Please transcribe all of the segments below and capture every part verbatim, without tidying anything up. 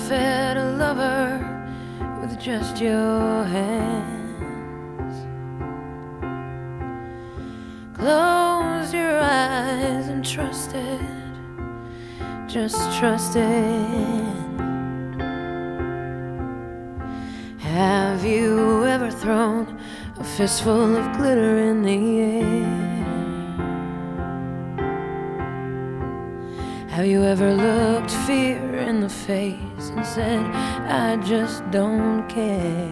fed a lover with just your hands. Close your eyes and trust it, just trust it. Have you ever thrown a fistful of glitter in the air? Have you ever looked fear in the face and said, I just don't care?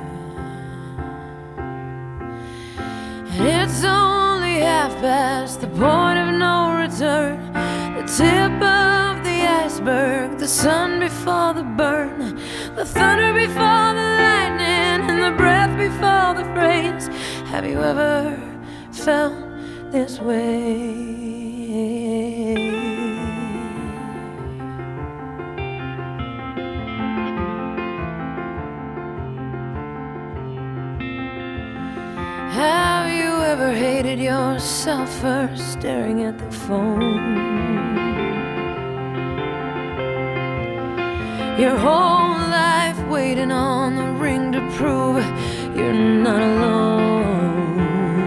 And it's only half past the point of no return, the tip of the iceberg, the sun before the burn, the thunder before the lightning, and the breath before the phrase. Have you ever felt this way? Have you ever hated yourself for staring at the phone? Your whole life waiting on the ring to prove you're not alone.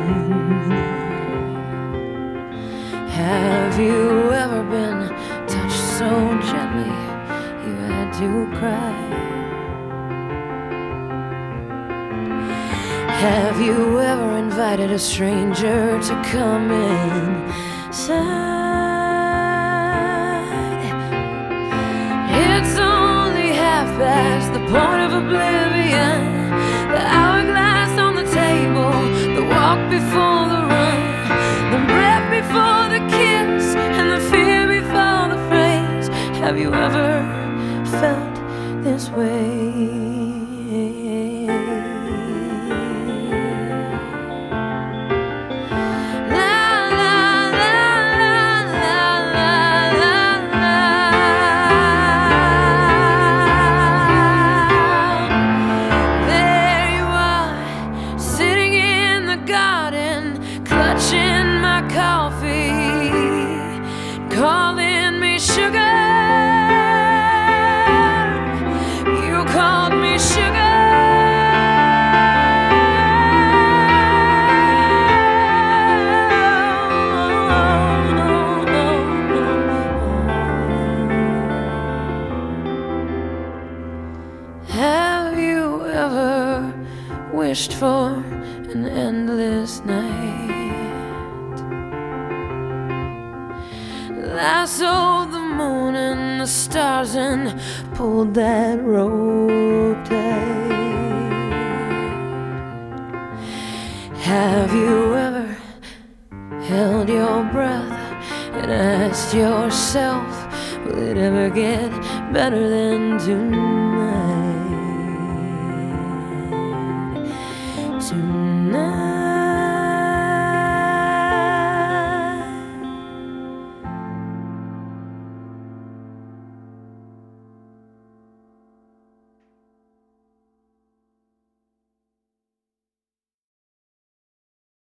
Have you ever been touched so gently you had to cry? Have you ever invited a stranger to come inside? It's only half past the point of oblivion, the hourglass on the table, the walk before the run, the breath before the kiss, and the fear before the phrase. Have you ever felt this way? Clutching my coffee, calling me sugar. You called me sugar. Have you ever wished for an endless night? Lassoed the moon and the stars and pulled that rope tight. Have you ever held your breath and asked yourself, will it ever get better than tonight? Tonight.